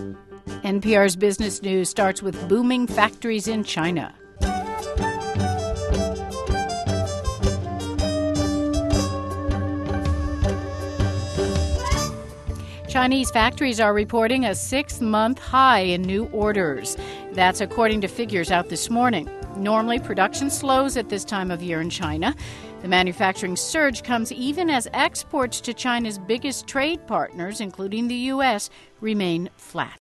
NPR's Business News starts with booming factories in China. Chinese factories are reporting a 6-month high in new orders. That's according to figures out this morning. Normally, production slows at this time of year in China. The manufacturing surge comes even as exports to China's biggest trade partners, including the U.S., remain flat.